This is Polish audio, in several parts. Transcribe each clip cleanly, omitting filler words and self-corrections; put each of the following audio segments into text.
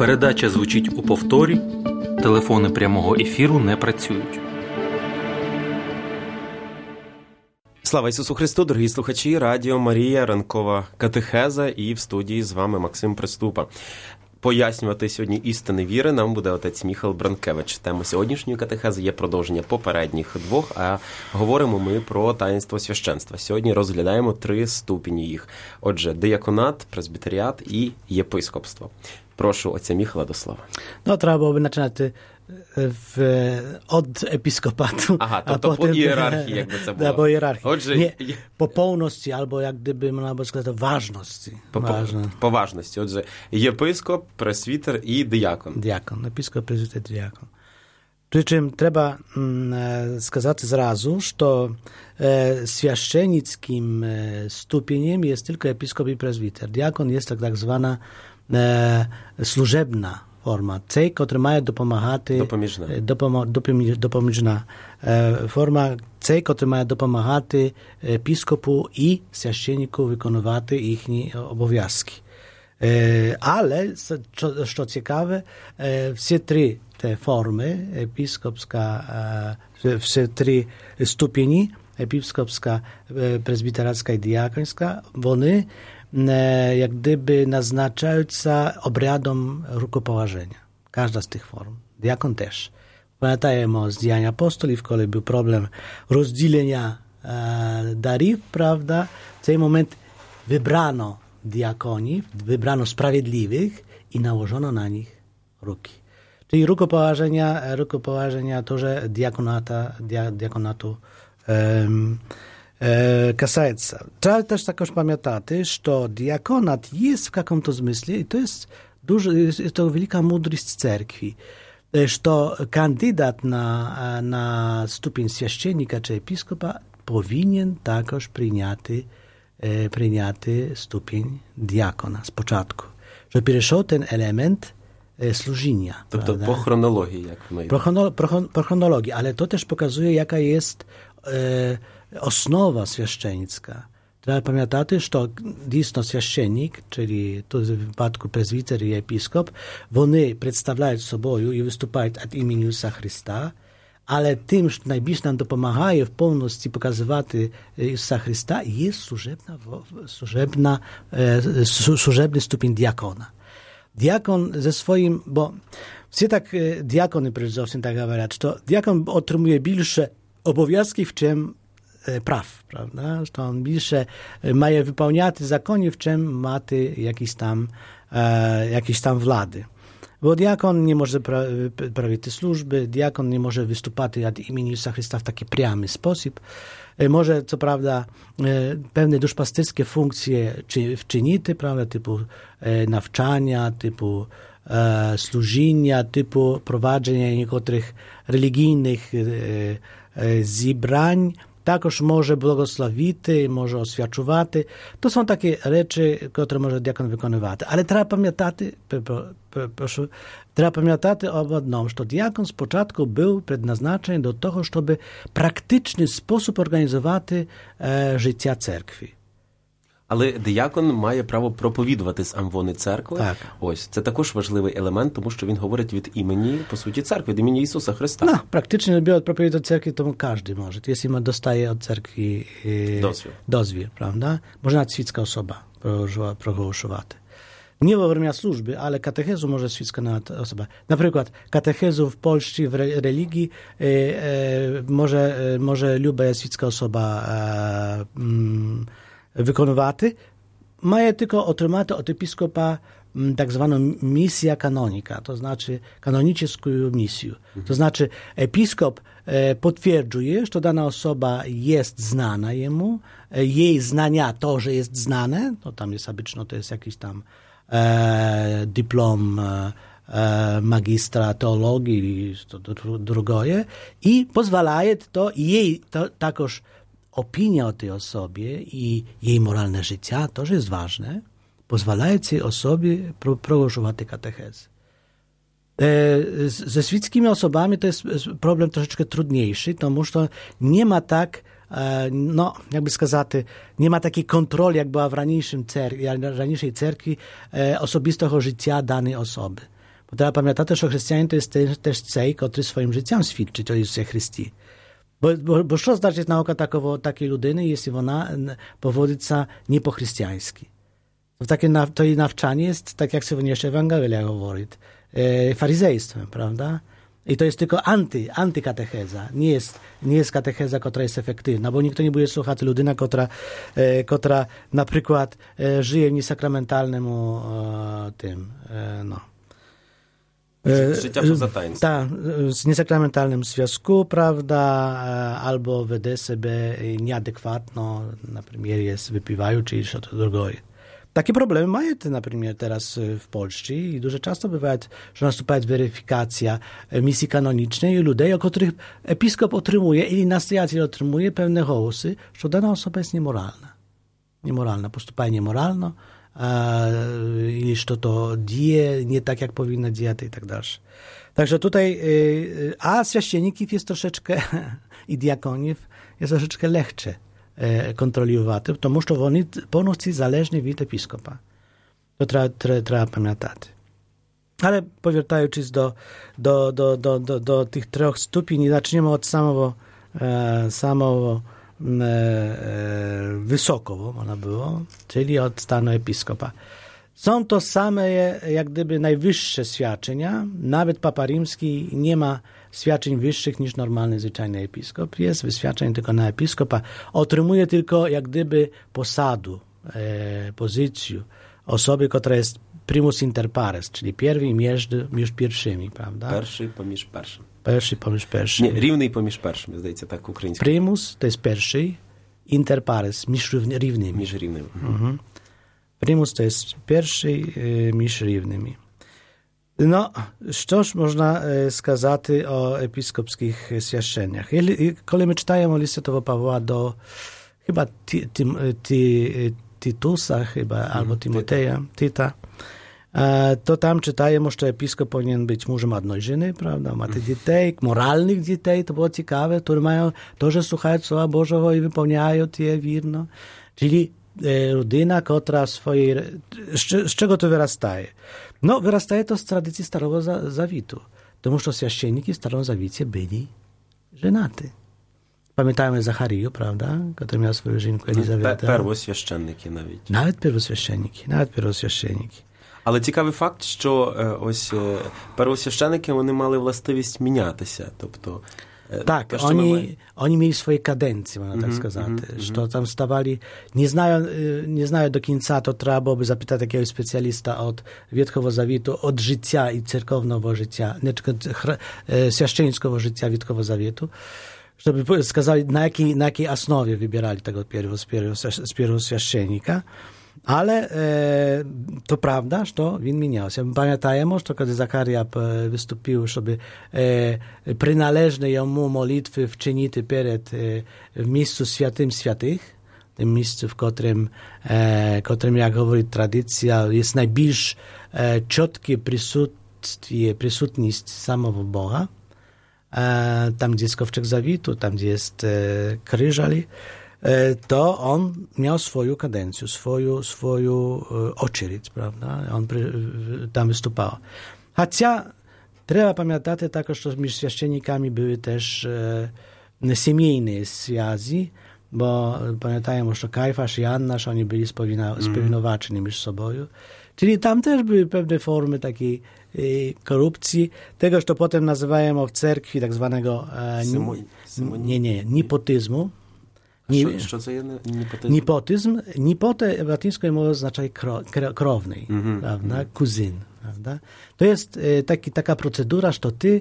Передача звучить у повторі. Телефони прямого ефіру не працюють. Слава Ісусу Христу, дорогі слухачі, Радіо Марія, ранкова катехеза, і в студії з вами Максим Приступа. Пояснювати сьогодні істини віри нам буде отець Міхал Бранкевич. Тема сьогоднішньої катехези є продовження попередніх двох, а говоримо ми про таїнство священства. Сьогодні розглядаємо 3 ступені їх. Отже, дияконат, презбітеріат і єпископство. Прошу отця Міхала до слова. Треба було б починати od episkopatu. Aha, to po hierarchii jakby to było. Po hierarchii. Отже, nie, po pełności, albo jak gdyby można by сказати ważności. По важності. Отже, єпископ, пресвітер і диякон. Диякон, епископ, пресвітер, диякон. Przy czym trzeba сказать сразу, что священницким ступенем jest tylko episkop i presbiter. Diakon jest tak zwana служебна форма. Цей, котрий має допомагати... Допоміжна форма. Цей, котрий має допомагати епископу і священнику виконувати їхні обов'язки. Але, що цікаве, всі 3 te formy, episkopska, всі 3 ступені, episkopska, presbiteracka i diakońska, вони jak gdyby naznaczająca obradom rukopołożenia. Każda z tych form. Diakon też. Pamiętajmy z Dzień Apostolów, kiedy był problem rozdzielenia darów, prawda? W ten moment wybrano diakonów, wybrano sprawiedliwych i nałożono na nich ruki. Czyli rukopołożenia to, że diakonatu касается. Trzeba też також пам'ятати, що діаконат є в каком-то смысле, і то jest to wielka mądrość cerkwi, że kandydat na stupień święcennika czy episkopa powinien także przyjняти stupień diakona z początku. Że przeszedł ten element służenia. Тобто по хронології, як воно йде. По chronologii, ale to też pokazuje, jaka jest osnowa święczenicka. Trzeba pamiętać, że dійсно święcennik, czyli tu w wypadku prezbiter i episkop, oni przedstawiają sobą i występują od imienia Jezusa Chrysta, ale tym, że najbliżej nam dopomagają w pełności pokazywać Jezusa Chrysta, jest służebny stupień diakona. Diakon ze swoim, bo wszyscy tak diakony przede wszystkim tak mówią, że diakon otrzymuje większe obowiązki, w czym praw, prawda? Że on większe ma wypełniać zakony, w czym ma jakieś tam władzy. Bo diakon nie może prowadzić te służby, diakon nie może występować od imienia Jezusa Chrysta w taki priamy sposób. Może, co prawda, pewne duszpasterskie funkcje wczynić, prawda, typu nawczania, typu służenia, typu prowadzenia niektórych religijnych zebrań, також може благословити, може освячувати. То są takie rzeczy, które może diakon wykonywać. Ale trzeba pamiętać o jednym, że diakon z początku był przeznaczony do tego, żeby w praktyczny sposób organizować życie cerkwi. Але диякон має право проповідувати з амвони церкви. Так. Ось, це також важливий елемент, тому що він говорить від імені, по суті, церкви, від імені Ісуса Христа. No, praktycznie biorąc propowiedź od cerkwi, to każdy może. Jeśli ma dostaje od cerkwi dozwier, prawda? Może nawet świecka osoba progłoszować. Nie во время służby, ale katechezu może świecka osoba. Na przykład katechezu w Polsce, w religii może luba świecka osoba wykonywaty, ma tylko otrzymać od episkopa tak zwaną misję kanonika, to znaczy kanonicką misję. To znaczy episkop potwierdzuje, że dana osoba jest znana jemu, jej znania to, że jest znane, to tam jest obyčno, to jest jakiś tam dyplom magistra teologii, to drugie, i pozwalaje to jej to takoż opinia o tej osobie i jej moralne życie, to jest ważne, pozwalają tej osobie progłoszować katechezy. Ze świeckimi osobami to jest problem troszeczkę trudniejszy, потому że nie ma tak, no, jakby сказать, nie ma takiej kontroli, jak była w raniejszej cerkwi osobistego życia danej osoby. Bo trzeba pamiętać, że chrześcijanin to jest też cej, który swoim życiem świadczy o Jezusie Chrystie. Bo co znaczy nauka takiej ludyny, jeśli ona powodzi się nie po chrześcijański? To jej nawczanie jest, tak jak się jeszcze Ewangelia mówi, faryzejstwem, prawda? I to jest tylko antykatecheza. Nie jest katecheza, która jest efektywna, bo nikt nie będzie słuchać ludyna, która na przykład żyje w niesakramentalnym życia poza tańcem. Tak, w niesakramentalnym związku, prawda, albo wede sobie nieadekwatno, na przykład jest wypiwają, czy jeszcze to drugie. Takie problemy mają na przykład teraz w Polsce i dużo często bywa, że następuje weryfikacja misji kanonicznej i ludzi, o których episkop otrzymuje ili nastojaciel otrzymuje pewne hołosy, że dana osoba jest niemoralna. Niemoralna, postępuje niemoralno, ili że to dzieje nie tak, jak powinno dziać i tak dalej. Także tutaj, a święcenników jest troszeczkę, i diakonów jest troszeczkę lehcze kontrolować, тому що вони повністю залежні від епіскопа. To trzeba pamiętać. Ale powracając do tych 3 stopni, zaczniemy od samego wysokiego, można było, czyli od stanu episkopa. Są to same, jak gdyby, najwyższe świadczenia. Nawet Papa Rzymski nie ma świadczeń wyższych niż normalny, zwyczajny episkop. Jest wyświadczeń tylko na episkopa. Otrzymuje tylko, jak gdyby, posadu, pozycję osoby, która jest primus inter pares, czyli pierwszy między pierwszymi, prawda? Pierwszy pomіж першим. Pierwszy pomіж pierwszym. Nie, równy pomіж першим, zdaється tak ukraiński. Primus to jest pierwszy, inter pares, między równymi. Między równymi. Mhm. Primus to jest pierwszy między równymi. No, cóż można skazać o episkopskich świadczeniach? Kiedy my czytajemy o liście tego Pawła do chyba Titusa albo Timoteja, Tita, to tam czytajemy, że episkop powinien być mężem jednej żony, prawda? Ma te dzieci, moralnych dzieci, to było ciekawe, które mają to, że słuchają Słowa Bożego i wypełniają je wierno. Czyli rodzina, która swojej... Z czego to wyrastaje? No, wyrastaje to z tradycji Starego Zawietu. Тому що święcenniki w Starym Zawiecie byli żenaty. Pamiętajmy Zachariu, prawda? Który miał swoją żonkę Elizawetę. Nawet pierwoswященники. Але цікавий факт, що ось первосвященники, вони мали властивість мінятися. Тобто tak, oni mieli swoje kadencje, można tak сказать, że tam stawali, nie znają do końca, to trzeba byłoby zapytać jakiegoś specjalista od Wietchowego Zawietu, od życia i cerkownego życia, święczeńskiego życia Wietchowego Zawietu, żeby skazali, na jakiej osnowie wybierali tego pierwoswященnika. Ale to prawda, że on zmieniał się. Pamiętajmy, że kiedy Zacharia wystąpił, żeby przynależne jemu modlitwy wczynić w miejscu świętym świętych, tym miejscu, w którym, jak mówi tradycja, jest najbliższe ciotkie przysutność samego Boga, tam gdzie jest Kowczeg Zawietu, tam gdzie jest krzyżali, to on miał swoją kadencję, swoją очередь, prawda? On tam występował. Chociaż trzeba pamiętać także, że między święcennikami były też siemiejne związki, bo pamiętajmy, że Kajfasz i Anna, że oni byli spowinowaczeni między sobą. Czyli tam też były pewne formy takiej korupcji, tego, co potem nazywamy w cerkwi tak zwanego nepotyzmu. Що це є непотизм? Nepotyzm. Nipotę łacińską mową oznacza krownej, prawda? Kuzyn, prawda? To jest taka procedura, że ty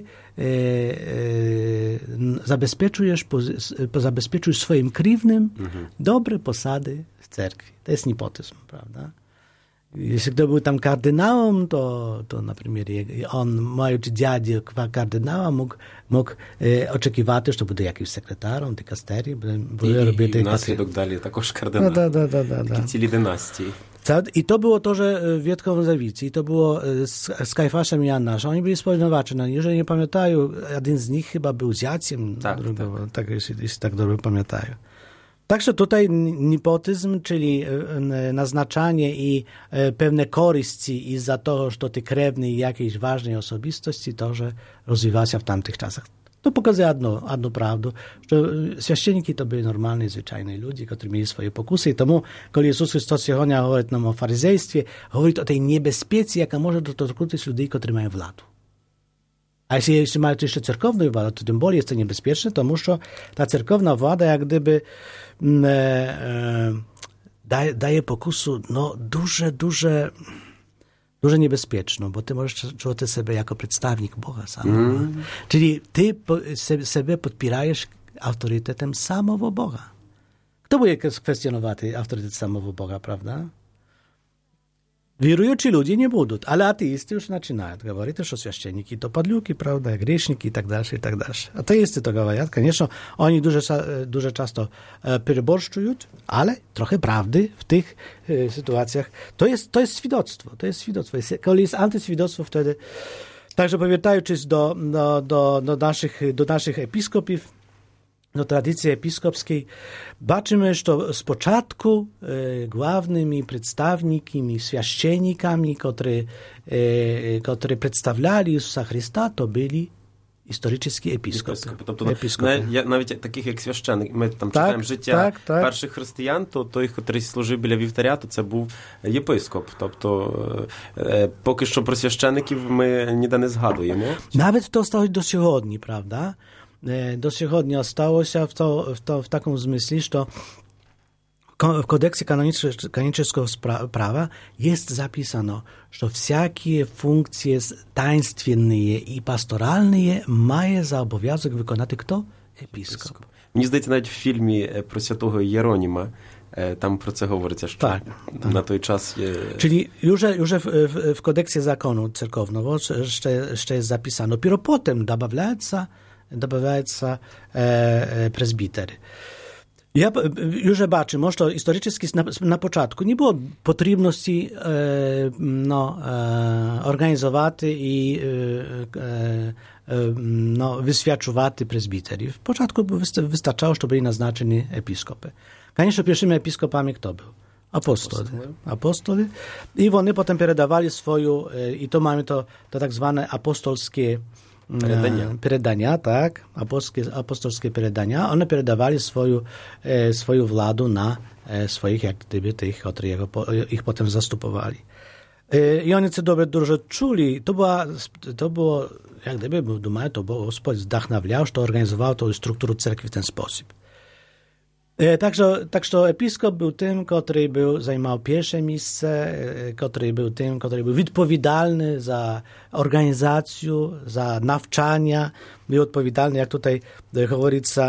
zabezpieczujesz swoim krewnym dobre posady w cerkwi. To jest nepotyzm, prawda? Jeśli kto był tam kardynałem, to na przykład on, mając dziadzie kardynała, mógł oczekiwać, że to będzie jakiś sekretarzem dykasterii. I naslідок далі також кардинал. Цілі династії. I to było to, że w Wietchowym Zawiecie, i to było z Kajfaszem i Annaszem. Oni byli spowinowaczy. No, jeżeli nie pamiętają, jeden z nich chyba był ziaciem drugego, tak, jeśli tak dobrze pamiętają. Także tutaj nepotyzm, czyli naznaczanie i pewne korzyści i za to, że ty krewny jakiejś ważnej osobistości, to, że rozwijała się w tamtych czasach. To pokazuje jedną prawdę, że święcieniki to byli normalni, zwyczajni ludzie, którzy mieli swoje pokusy. I tomu, kiedy Jezus Chrystus mówi nam o faryzejstwie, mówi o tej niebezpiece, jaka może dotknąć ludzi, którzy mają władzę. A jeśli mają jeszcze cerkowną władzę, to tym bardziej jest to niebezpieczne, to że ta cerkowna władza jak gdyby daje pokusu duże niebezpieczną, bo ty możesz czuć sobie jako przedstawnik Boga samego. Czyli ty sobie podpierajesz autorytetem samego Boga. Kto będzie kwestionować autorytet samego Boga, prawda? Wierujący ludzie nie będą, ale ateisty już zaczynają. Говорить, że święcieniki to padluki, prawda, grzeszniki i tak dalej, i tak dalej. Ateisty to mówią. Конечно, oni дуже często переборщуją, ale trochę prawdy w tych sytuacjach. To jest świadectwo. Kiedy jest antyświadectwo, wtedy... Także powracając do naszych episkopów, do tradycji episkopskiej, baczymy, że z początku głównymi przedstawnikami, święcennikami, którzy przedstawiali Jezusa Chrysta, to byli historyczni episkopi. Навіть таких як священик, ми там читаємо життя перших християн, то той, який служив біля вівтаря, то це був єпископ. Тобто, поки що про священиків ми ніде не згадуємо. Навіть to stało do сьогодні, prawda? Do сьогодні осталося в такому змислі, що w kodeksie kanonicznego prawa jest zapisano, że wszystkie funkcje taństwienne i pastoralne ma za obowiązek wykonać kto? Episkop. Мені здається, навіть в фільмі про святого Єроніма tam про це говориться, що на той час є... Czyli już w kodeksie zakonu cerkownego jeszcze jest zapisano. Dopiero potem добавляется prezbiter. Ja już zobaczę, może to historycznie na początku nie było potrzebności organizować i wyświadczować prezbiterów. W początku wystarczało, że byli naznaczeni episkopy. Конечно, pierwszymi episkopami kto był? Apostoli. I oni potem передавали swoją, i to mamy to tak zwane apostolskie передання, tak? Apostolskie передання. One передавали swoją władzę na swoich, jak gdyby, tych, którzy ich potem zastupowali. I oni to dobrze czuli. To było, jak gdyby, думаю, to było Господь вдохновлял, что organizował tą strukturę cerkwi w ten sposób. Także episkop był tym, który zajmował pierwsze miejsce, który był tym, który był odpowiedzialny za organizację, za nauczania, był odpowiedzialny, jak tutaj говорится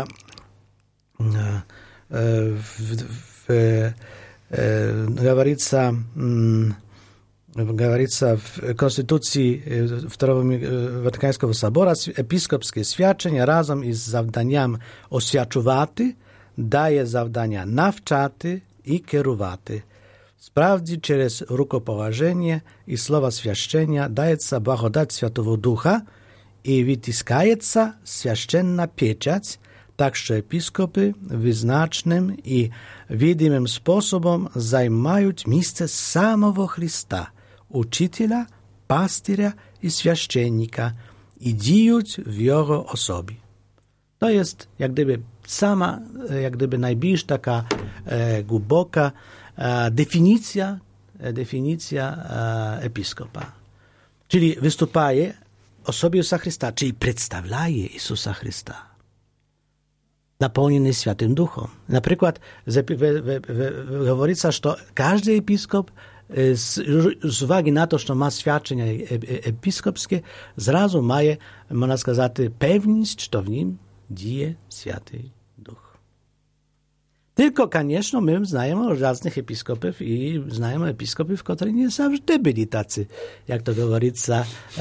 w Konstytucji Wtorego Watykańskiego Sobora, episkopskie świadczenia razem z zadaniem oświadczowaty daje zawdania nawczaty i kierowaty. Sprawdzi przez rukopołożenie i słowa świadczenia dajeca blagodać Świętego Ducha i wyciskajeca świadczenna pieczać, tak że episkopy wyznacznym i widymym sposobem zajmują miejsce samego Chrysta, uczyciela, pastyrza i świadczennika i dzieją w jego osobie. To jest jak gdyby sama, jak gdyby najbliższa taka głęboka definicja episkopa. Czyli występuje osobie Jezusa Chrysta, czyli przedstawia Jezusa Chrysta. Napełniony Świętym Duchem. Na przykład mówi się, że każdy episkop z uwagi na to, że ma świadczenia episkopskie, zrazu ma, można сказać, pewność, że w nim dzieje Święty Duch. Tylko, koniecznie, my znajemy różnych episkopów i znajemy episkopów, którzy nie zawsze byli tacy, jak to говорится,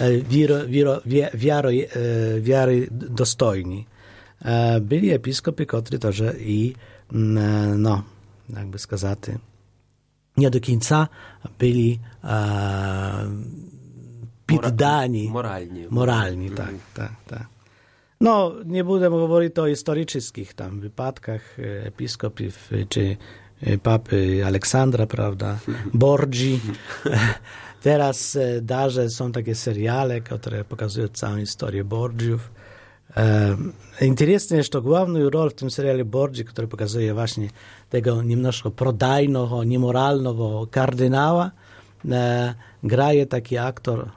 wiary dostojni. Byli episkopi, którzy też i, jakby сказать, nie do końca byli poddani. Moralni, tak. No, nie będę mówić o historycznych tam wypadkach episkopów czy papy Aleksandra, prawda, Borgi. Teraz darze są takie seriale, które pokazują całą historię Borgiów. Interesne jest, że główną rolę w tym serialu Borgi, który pokazuje właśnie tego niemnożko prodajnego, niemoralnego kardynała, graje taki aktor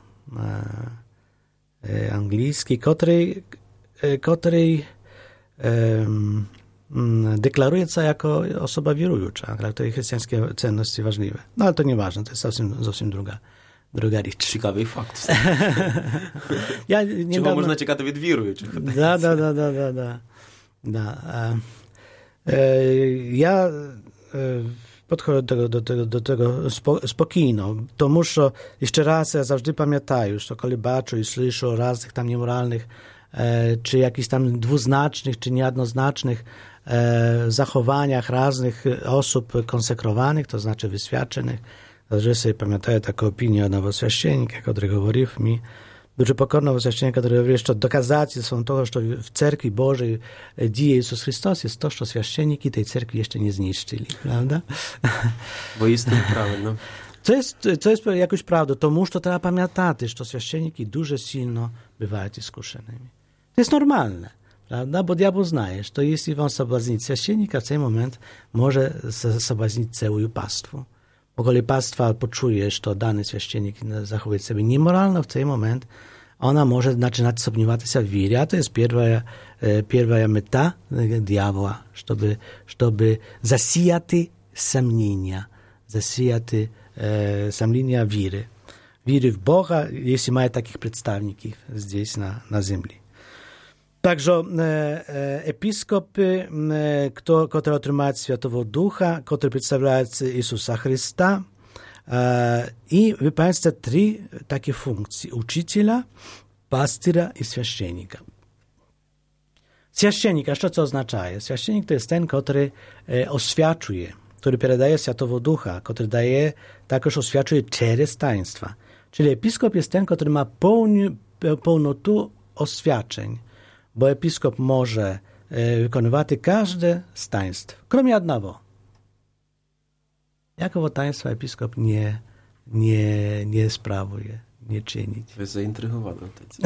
angielski, który deklaruje się jako osoba wierująca, dla której chrześcijańskie cenności ważliwe. No ale to nieważne, to jest całkiem druga rzecz. Ciekawy fakt. Ja Czego można ciekawe od wierujących? Ja podchodzę do tego spokojno. To muszę, jeszcze raz, ja zawsze pamiętam, że kiedy baczę i słyszę o raznych tam niemoralnych, czy jakichś tam dwuznacznych, czy niejednoznacznych zachowaniach raznych osób konsekrowanych, to znaczy wyświadczonych. Że sobie pamiętaję taką opinię od nowoswieszczenika, który mówił mi, дуже покорного священника, który mówi, że doказательstwem tego, że w cerkwi Bożej dzieje Jezus Chrystus, jest to, że święcieniki tej cerkwi jeszcze nie zniszczyli, prawda? Bo jest to prawda. Co jest jakoś prawdą, to muszę to trzeba pamiętać, że święcieniki dużo silno bywają iskuszonymi. To jest normalne, prawda? Bo diabeł znaje, że jeśli on soblaznić święcienika, w ten moment może soblaznić całe pastwo. Bo kiedy pastwa poczuje, że dany święcienik zachowuje sobie niemoralno w ten moment, ona może zaczynać sumniować się w wierze, a to jest pierwsza meta diabła, żeby zasijać sumnienia wiry. Wiry w Boga, jeśli ma takich przedstawników gdzieś na ziemi. Także episkopy, które otrzymają Świętego Ducha, które przedstawiają Jezusa Chrysta, i wypełniają trzy takie funkcje: uczyciela, pastyra i święcienika. Święcienika, co to oznacza? Święcienik to jest ten, który oświadczuje, który переdaje Świętego Ducha, który daje, także oświadczuje przez taństwa. Czyli episkop jest ten, który ma pełnotę oświadczeń, bo episkop może wykonywać każde z taństw, kromie jednego. Jakowo taństwa episkop nie sprawuje, nie czyni. To jest zaintrygowane.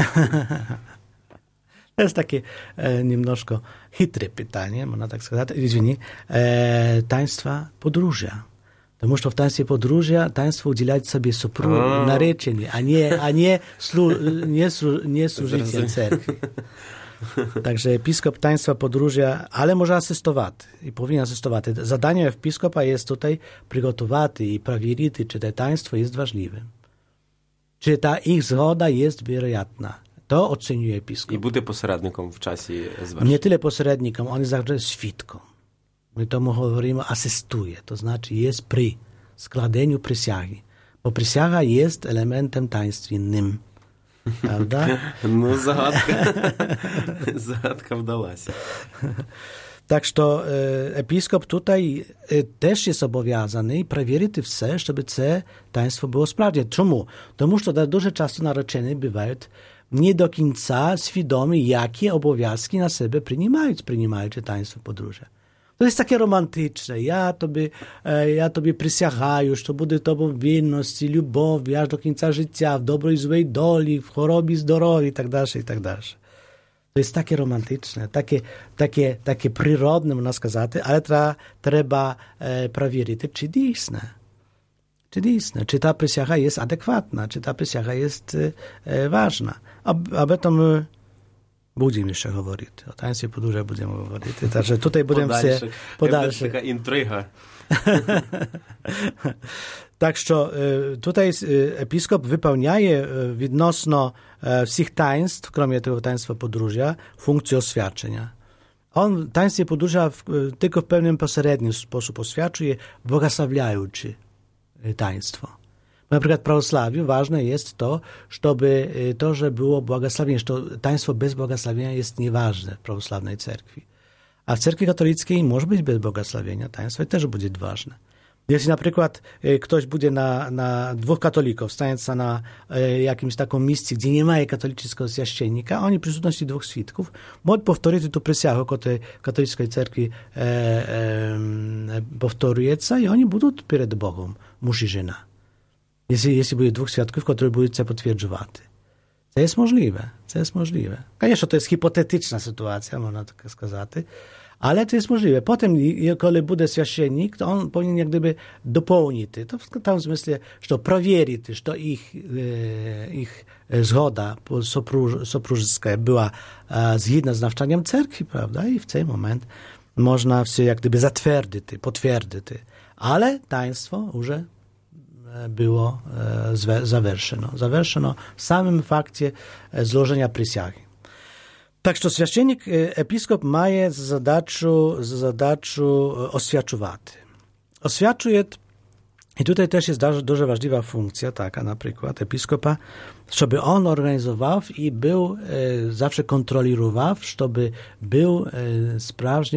To jest takie niemnożko chytre pytanie, można tak сказать. Taństwa podróża. To muszą w taństwie podróża taństwo udzielać sobie nareczenie, a nie służycie cerkwi. Także episkop taństwa podróża, ale może asystować i powinien asystować. Zadanie episkopa jest tutaj przygotować i sprawdzić, czy to taństwo jest ważliwe. Czy ta ich zgoda jest wiarygodna. To oceniuje episkop. I będzie pośrednikiem w czasie zważenia. Nie tyle pośrednikiem, on jest także świadkiem. My to mówimy asystuje, to znaczy jest przy składaniu przysięgi. Bo przysięga jest elementem taństwinnym. Prawda? No, zagadka wdała się. Tak, że episkop tutaj też jest obowiązany sprawdzić wszystko, żeby to taństwo było sprawdzone. Czemu? Тому że дуже często narzeczeni bywają nie do końca świadomi, jakie obowiązki na siebie przyjmują taństwo podróży. To jest takie romantyczne. Ja tobie przysięgаю, że będzie tobą wierność i любов, aż do końca życia, w dobrej i złej doli, w chorobie, zdrowiu i tak dalej, i tak dalej. To jest takie romantyczne, takie przyrodne, można сказać, ale trzeba sprawdzić, czy istne. Czy ta przysięga jest adekwatna, czy ta przysięga jest ważna. O tym będziemy jeszcze mówić. O taństwie podróży będziemy mówić. Także tutaj będziemy się podalszych. Taka intryga. Także tutaj episkop wypełniaje odnośnie wszystkich taństw, kromie tego taństwa podróża, funkcję oświadczenia. On taństwie podróża tylko w pewnym pośrednim sposób oświadczuje, błogosławiający taństwo. Na przykład w prawosławiu ważne jest to, że było błogosławienie, że taństwo bez błogosławienia jest nieważne w prawosławnej cerkwi. A w cerkwi katolickiej może być bez błogosławienia taństwo i też będzie ważne. Jeśli na przykład ktoś będzie na dwóch katolików, stając na jakimś taką misji, gdzie nie ma katolickiego święcennika, oni w przysutności dwóch świadków mogą powtórzyć tu przysięgę, którą katolickiej cerkwi powtórzuje i oni będą przed Bogiem, mąż i żona. Jeśli będzie dwóch świadków, którzy będą to potwierdzać. To jest możliwe. Конечно, to jest hipotetyczna sytuacja, można tak сказать, ale to jest możliwe. Potem, kiedy będzie święcennik, to on powinien jak gdyby dopełnić to w tym sensie, że przewierzyć, że ich zgoda sopróżnicka była zgodna z nawczaniem cerkwi, prawda? I w ten moment można się jak gdyby zatwierdzić, potwierdzić. Ale taństwo już było zaвершено w samym fakcie złożenia przysięgi. Tak, że święcennik, episkop ma zadaczu oświadczywać. Oświadczuje, i tutaj też jest dużo ważliwa funkcja, taka na przykład episkopa, żeby on organizował i był zawsze kontrolował, żeby był sprawnie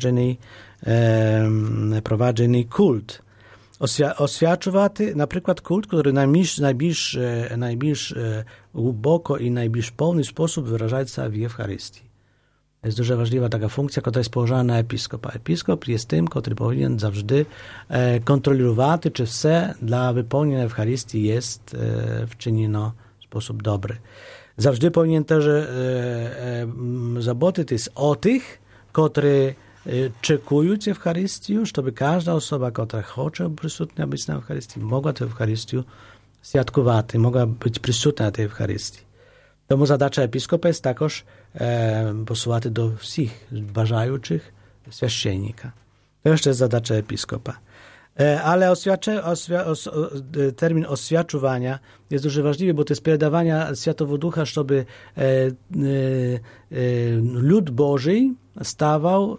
prowadzony kult. Oświadczywać na przykład kult, który najbliż głęboko i najbliż pełny sposób wyraża się w Eucharystii. Jest dużo ważliwa taka funkcja, która jest położona na episkopa. Episkop jest tym, który powinien zawsze kontrolować, czy wszystko dla wypełnienia Eucharystii jest wczynione w sposób dobry. Zawsze powinien też zaboczyć o tych, którzy czekują Eucharystię, żeby każda osoba, która chce przysutnia być na Eucharystii, mogła tę Eucharystię świadkować, mogła być przysutnia na tej Eucharystii. Tomu zadacza episkopa jest takoż posyłać do wszystkich bажаючих święcennika. To jeszcze jest zadacza episkopa. Ale termin oświadczowania jest дуже ważliwy, bo to jest передавання Świętego Ducha, żeby lud Boży stawał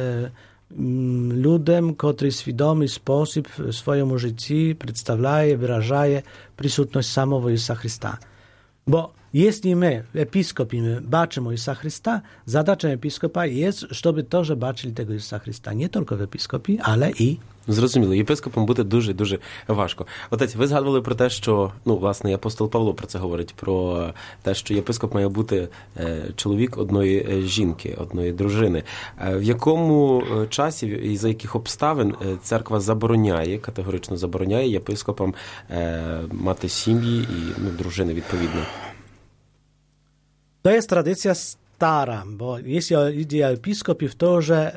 ludem, który w świadomy sposób w swoim życiu przedstawia, wyraża przysutność samego Jezusa Chrysta. Bo jeśli my, episkopi, baczymy Jezusa Chrysta, zadacza episkopa jest, żeby to, że baczyli tego Jezusa Chrysta nie tylko w episkopii, ale i Зрозуміло, єпископом буде дуже-дуже важко. Отець, ви згадували про те, що, власне, і апостол Павло про це говорить, про те, що єпископ має бути чоловік одної жінки, одної дружини. В якому часі і за яких обставин церква забороняє, категорично забороняє єпископам мати сім'ї і дружини відповідно? To jest tradycja stara, bo jeśli idzie o episkopów, to, że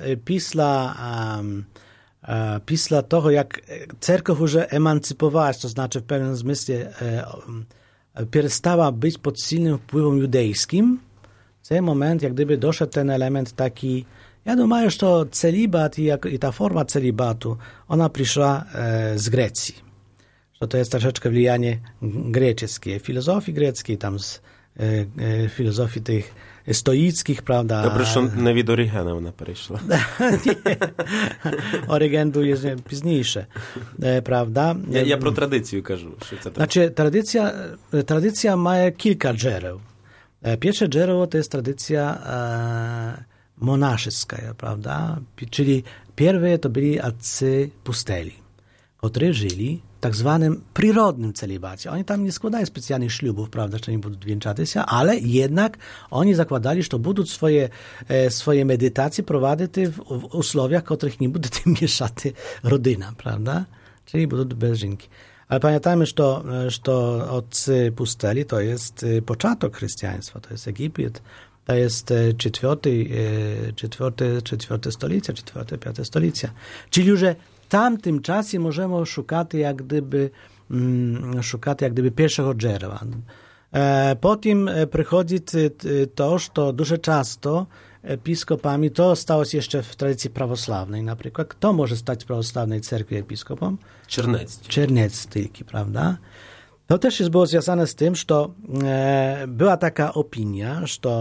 pisla toho, jak cerkow już emancypowała, to znaczy w pewnym sensie przestała być pod silnym wpływem judejskim, w ten moment jak gdyby doszedł ten element taki, ja думаю, że to celibat i ta forma celibatu, ona przyszła z Grecji. Że to jest troszeczkę wlijanie greckie, filozofii greckiej, tam z filozofii tych stoickich, prawda? Добре, що не від Орігена вона перейшла. Ориген był jest późniejsze, prawda? Ja про традицію кажу. Що це Znaczy, tradycja ma kilka dziereł. Pierwsze dziereło to jest tradycja monaszycka, prawda? Czyli pierwsze to byli atcy pusteli, którzy żyli w tak zwanym przyrodnym celibacie. Oni tam nie składają specjalnych ślubów, prawda, że nie będą wieńczać się, ale jednak oni zakładali, że będą swoje medytacje prowadzić w usłowiach, w których nie będzie tym mieszać rodzina, prawda? Czyli będą bez żonki. Ale pamiętajmy, że otcy pusteli to jest początek chrześcijaństwa, to jest Egipt, to jest czwarte stolica, piąta stolica. Czyli już w tamtym czasie możemy szukać jak gdyby pierwszego drzewa. Potem przychodzi to, że dużo często episkopami, to stało się jeszcze w tradycji prawosławnej na przykład. Kto może stać w prawosławnej cerkwi episkopom? Czernecki tylko, prawda? To też jest było związane z tym, że była taka opinia,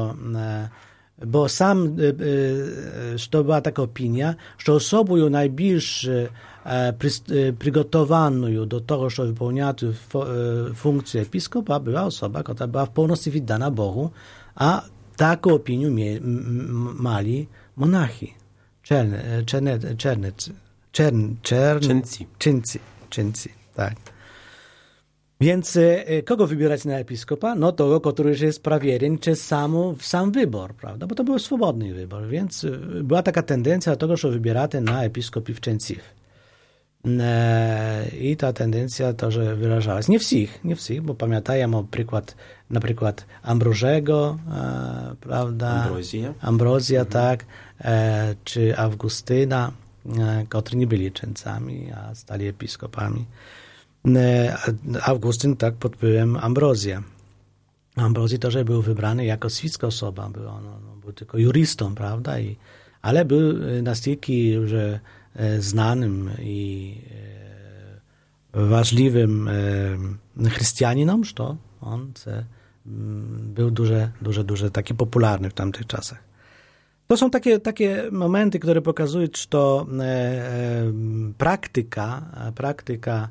że była taka opinia, że osobą najbliższą przygotowaną do tego, żeby wypełniać funkcję episkopa, była osoba, która była w pełności wydana Bogu, a taką opinię mieli monachi, Czynci, tak. Więc kogo wybierać na episkopa? No tego, który już jest prawierny, czy sam wybór, prawda? Bo to był swobodny wybór, więc była taka tendencja do tego, że wybieracie na episkopów czynців. I ta tendencja to, że wyrażała się. Nie wszystkich, bo pamiętają na przykład Ambrożego, prawda? Ambrozja, tak, czy Augustyna, którzy nie byli czynцami, a stali episkopami. Augustyn tak pod wpływem Ambrozja. Ambrozji to, że był wybrany jako świecka osoba, był tylko jurystą, prawda? Ale był настільки że znanym i ważliwym chrześcijaninem, że on był duże taki popularny w tamtych czasach. To są takie momenty, które pokazują, że to praktyka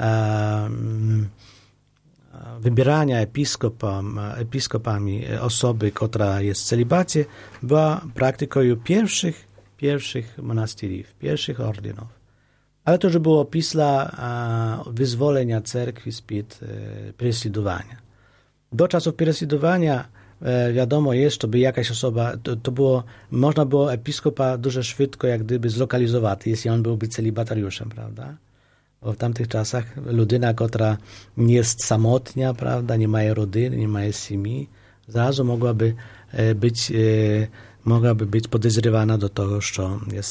wybierania episkopami osoby, która jest w celibacie, była praktyką pierwszych monastyrów, pierwszych ordynów. Ale to już było pisla wyzwolenia cerkwi spod prześladowania. Do czasów prześladowania wiadomo jest, żeby jakaś osoba, można było episkopa dużo szybko jak gdyby zlokalizować, jeśli on byłby celibatariuszem, prawda? Bo w tamtych czasach ludyna, która nie jest samotnia, prawda, nie ma rodziny, nie ma семьи, zrazu mogłaby być podejrzewana do tego, że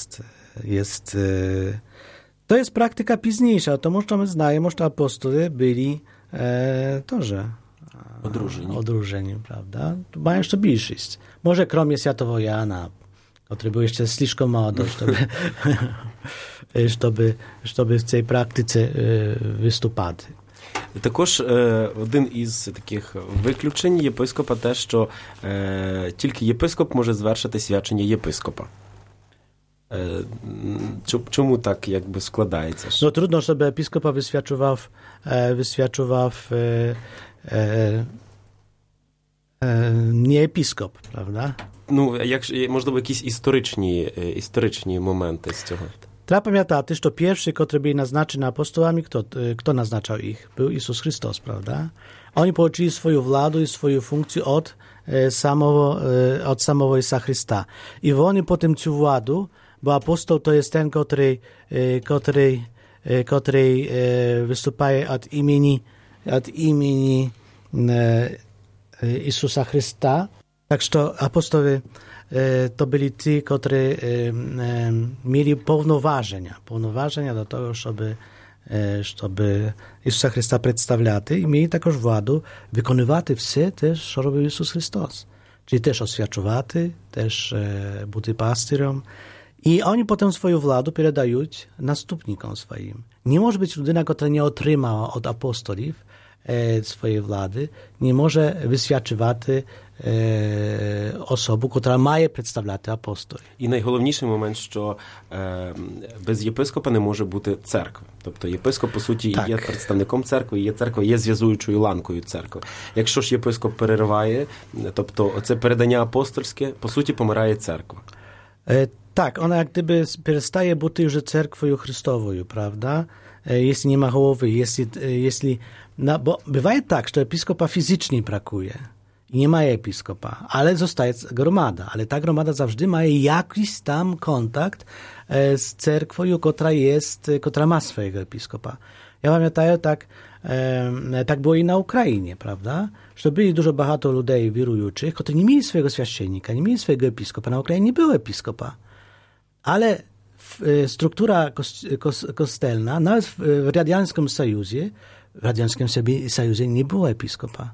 to jest praktyka późniejsza. To my znajemy, że apostoły byli odróżeni, prawda? Mają jeszcze bliższość. Może kromie świętego Jana, który był jeszcze слишком młody, щоб в цій практиці виступати. Також один із таких виключень єпископа те, що тільки єпископ може звершити свячення єпископа. Чому так якби складається? No trudno, żeby episkopa wyświadczał nie episkop, prawda? Можливо, якісь історичні моменти з цього. Trzeba pamiętać, że pierwszy, który byli naznaczeni apostołami, kto naznaczał ich? Był Jezus Chrystus, prawda? Oni połączyli swoją władzę i swoją funkcję od samego Jezusa Chrysta. I oni potem tę władzę, bo apostoł to jest ten, który występuje od imieni Jezusa Chrysta. Tak, że apostoły to byli ci, którzy mieli pownoważenia do tego, żeby Jezusa Chrysta przedstawiać i mieli także władzę wykonywać wszystko też, co robił Jezus Chrystus. Czyli też oświadczać, też być pasterzem. I oni potem swoją władzę переdają następnikom swoim. Nie może być ludyna, która nie otrzymała od apostolów swojej władzy, nie może wyświadczywać особу, яка має представляти апостолів. І найголовніший момент, що без єпископа не може бути церкви. Тобто єпископ, по суті, є представником церкви, є церква, є зв'язуючою ланкою церкви. Якщо ж єпископ перериває, тобто це передання апостольське, по суті, помирає церква. Tak, ona jak gdyby przestaje być już cerkwią Chrystową, prawda? Jeśli nie ma głowy, bo bywa tak, że episkopa fizycznie brakuje. I nie ma episkopa, ale zostaje gromada. Ale ta gromada zawsze ma jakiś tam kontakt z cerkwią, która ma swojego episkopa. Ja pamiętam, tak było i na Ukrainie, prawda? Że byli dużo bohato ludzi wierujących, którzy nie mieli swojego święcennika, nie mieli swojego episkopa. Na Ukrainie nie było episkopa. Ale struktura kościelna, nawet w Radzieckim Sojuzie nie było episkopa.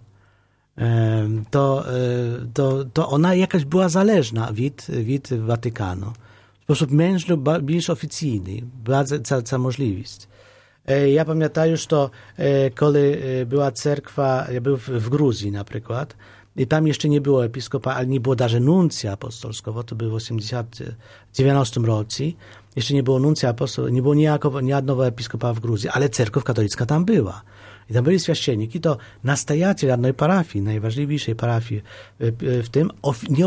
To ona jakaś była zależna od Watykanu. W sposób mężny, bliżej oficjalny. Była cała możliwość. Ja pamiętam już to, kiedy była cerkwa, ja był w Gruzji na przykład, i tam jeszcze nie było episkopa, ale nie było даже nuncja apostolskiego, to było w 1990 roku. Jeszcze nie było nuncja apostolskiego, nie było ni jednego episkopa w Gruzji, ale cerkiew katolicka tam była. I tam byli święcieniki, to nastajaciel jednej parafii, najważniejszej parafii w tym,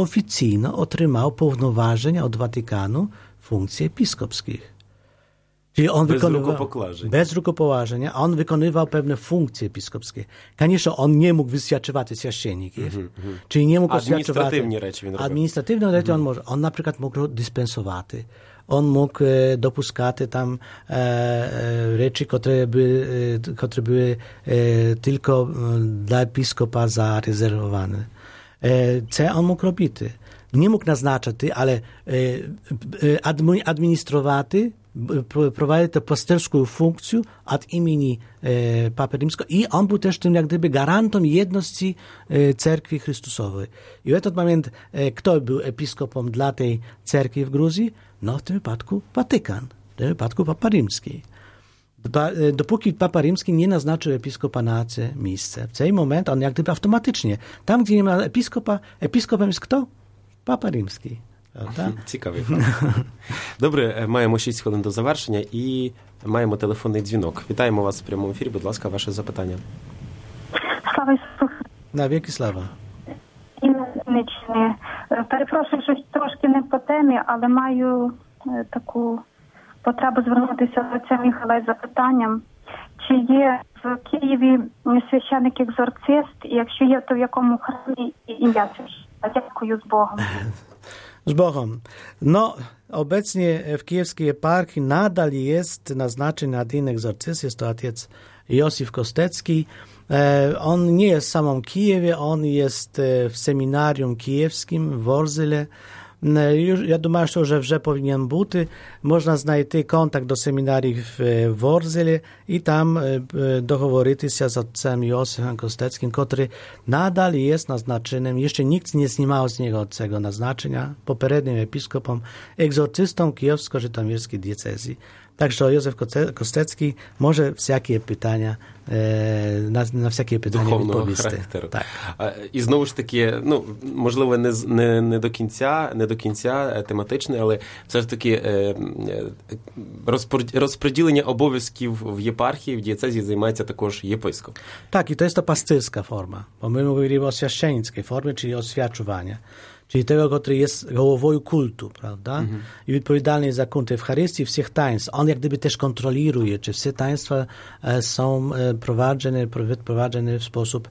nieoficjalnie otrzymał pownoważenia od Watykanu funkcji episkopskich. Czyli on bez rukopokладження, a on wykonywał pewne funkcje episkopskie. Конечно, on nie mógł висвячувати священників, czyli nie mógł адміністративні речі on na przykład mógł dyspensувати. On mógł dopuskати tam rzeczy, które były tylko dla episkopa zarezerwowane. Co on mógł robić? Nie mógł naznaczać, ale administrować, prowadzić tę pasterską funkcję od imieni Papy Rzymskiego i on był też tym jak gdyby gwarantem jedności cerkwi Chrystusowej. I w ten moment kto był episkopem dla tej cerkwi w Gruzji? No w tym wypadku Watykan, w tym wypadku Papa Rzymski. Dopóki Papa Rzymski nie naznaczył episkopa na to miejsce. W ten moment on jak gdyby automatycznie, tam gdzie nie ma episkopa, episkopem jest kto? Papa Rzymski. Цікавий факт. Добре, маємо 6 хвилин до завершення і маємо телефонний дзвінок. Вітаємо вас в прямому ефірі. Будь ласка, ваше запитання. Слава Ісусу. На віки слава. Інничне. Перепрошую, щось трошки не по темі, але маю таку потребу звернутися до отця Міхайла із запитанням. Чи є в Києві священик-екзорцист? І якщо є, то в якому храмі ім'я священника? Дякую, з Богом. Z Bogiem. No, obecnie w kijewskiej eparchii nadal jest naznaczony jeden egzorcyst, jest to ojciec Józef Kostecki. On nie jest w samym Kijewie, on jest w seminarium kijewskim w Worzyle. Ja думаю, що вже повинен бути. Можна знайти контакт до семінарів в Ворзелі і там договоритися з отцем Józefem Kosteckim, który nadal jest naznaczonym. Jeszcze nikt nie znimał z niego tego naznaczenia. Poperednim episkopom, egzorcystą kijowsko-żytomierskiej diecezji. Także Józef Kostecki może всякі питання, на всякі питання відповісти. Так. І знову ж таки, ну, можливо, не до кінця тематичне, але все ж таки розподілення обов'язків в єпархії, в дієцезії займається також єпископ. Tak, i to jest to pasterska forma, bo my mówimy o święcieńskiej formie, czyli oświadczowania. Czyli tego, który jest głową kultu, prawda? I odpowiedzialny za kult Eucharystii, wszystkich taństw. On jak gdyby też kontroluje, czy wszystkie taństwa są prowadzone w sposób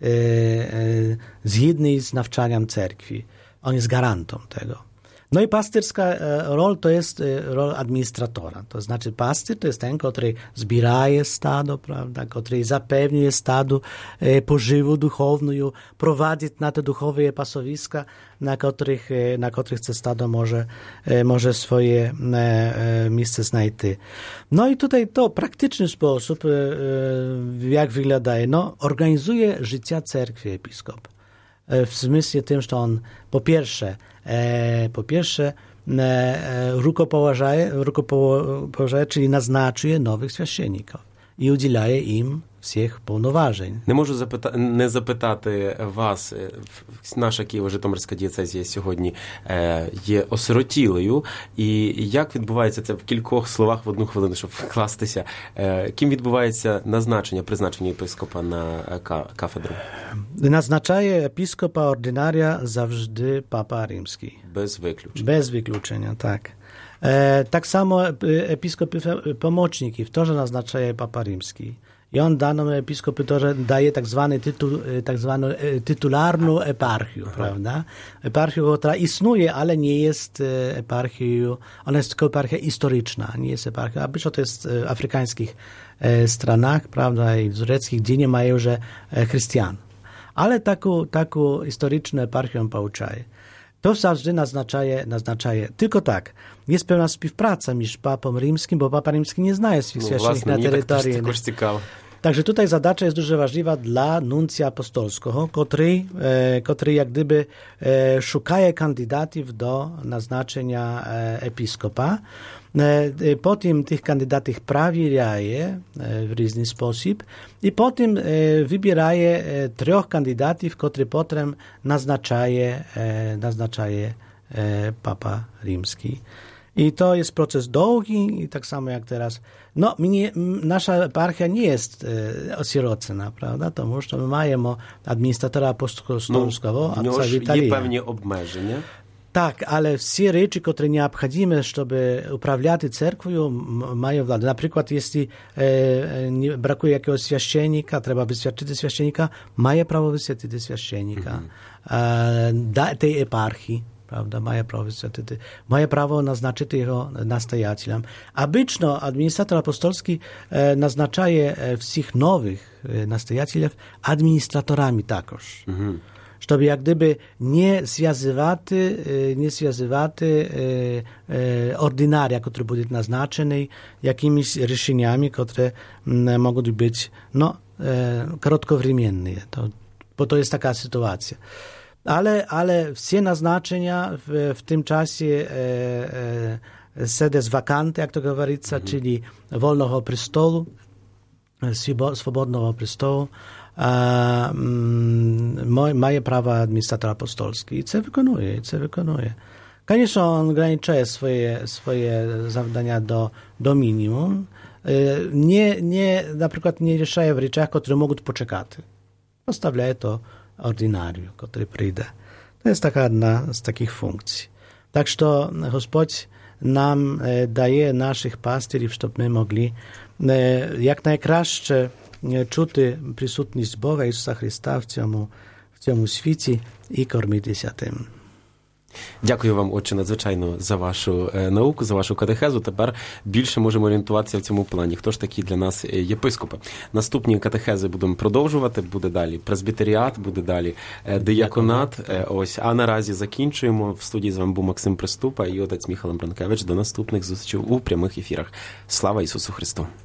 zgodny z nawczaniem cerkwi. On jest gwarantem tego. No i pasterska rola to jest rola administratora. To znaczy pastyr to jest ten, który zbieraje stado, prawda, który zapewniuje stadu pożywę duchowną, prowadzi na te duchowe pasowiska, na których te stado może swoje miejsce znajти. No i tutaj to praktyczny sposób, jak wygląda, no, organizuje życie cerkwi episkop. W zmysle tym, że on po pierwsze rukopołożaje, czyli naznaczuje nowych święcenników i udziela im всіх повноважень. Не можу не запитати вас, наша Києво-Житомирська дієцезія сьогодні є осиротілою, і як відбувається це в кількох словах в одну хвилину, щоб вкластися, ким відбувається призначення єпископа на кафедру? Назначає епископа ординарія завжди Папа Римський. Без виключення. Bez wykluczenia, tak. Tak samo episkopy pomocników też naznaczaje Papa Rzymski. I on daną episkopy też daje tak zwany tytuł, tak zwaną tytularną eparchię, prawda? Eparchię, która istnieje, ale nie jest eparchią, ona jest tylko eparchia historyczna, nie jest eparchia, a być to jest w afrykańskich stronach, prawda, i w tureckich, gdzie nie mają już chrześcijan. Ale taką historyczną eparchię pouczaje. To zawsze naznaczaje. Tylko tak, jest pewna współpraca między Papą Rzymskim, bo Papa Rzymski nie zna swych święcenników na terytorium. Także tutaj zadacza jest dużo ważliwa dla nuncja apostolskiego, który jak gdyby szukaje kandydatów do naznaczenia episkopa. Potem tych kandydatów prawiaje w różny sposób i potem wybieraje 3 kandydatów, którzy potem naznaczaje Papa Rzymski. I to jest proces długi i tak samo jak teraz. No, nasza eparchia nie jest osierocona, prawda? Тому що ми маємо адміністратора апостольського, отця Віталія. Є певні обмеження. Так, але всі речі, які необхідні, щоб управляти церквою, має влада. Наприклад, якщо бракує якогось священника, треба висвячити священника, має право висвятити священника. Tej епархії, правда, має право висвятити. Має право назначити його настоятелем. Обично адміністратор апостольський назначає всіх нових настоятелів адміністраторами також. Щоб jak gdyby nie związywaty ordynaria, który będzie naznaczony jakimiś решениями, które mogą być krótkowremienne. Bo to jest taka sytuacja. Ale wszystkie naznaczenia w tym czasie sedes vacante, jak to говорится, czyli wolnego prestolu, swobodnego prestolu, mає право адміністратор апостольський. І це виконує. Звісно, він ograniczає swoje завдання до мінімум. Наприклад, не рішає в речах, які можуть почекати. Поставляє то ординарію, який прийде. To jest taka jedna z takich funkcji. Tak, że Господь nam daje naszych pasterów, żeby my mogli jak najkraще чути присутність Бога Ісуса Христа в цьому світі і кормитися тим. Дякую вам, отче, надзвичайно за вашу науку, за вашу катехезу. Тепер більше можемо орієнтуватися в цьому плані. Хто ж такі для нас єпископи? Наступні катехези будемо продовжувати. Буде далі презбітеріат, буде далі дияконат. Ось, а наразі закінчуємо. В студії з вами був Максим Приступа і отець Міхал Бранкевич. До наступних зустрічей у прямих ефірах. Слава Ісусу Христу!